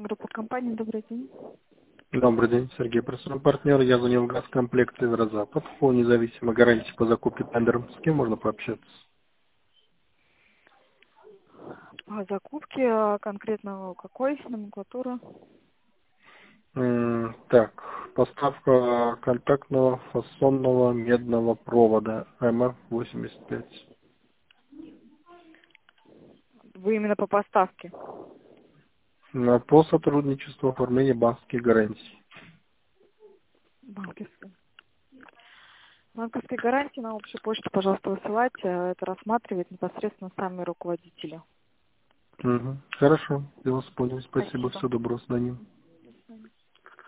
Группа компаний, добрый день. Добрый день, Сергей, профессиональный партнер. Я звонил в газкомплект Северо-Запад по независимой гарантии по закупке тендером. С кем можно пообщаться? О закупке конкретно какой номенклатуры? Так, поставка контактного фасонного медного провода МФ-85. Вы именно по поставке? По сотрудничеству оформления банковских гарантий. Банковской. Банковской гарантии на общую почту, пожалуйста, высылайте. Это рассматривает непосредственно сами руководители. Хорошо, я вас понял. Спасибо, Спасибо. всего доброго, с свидания.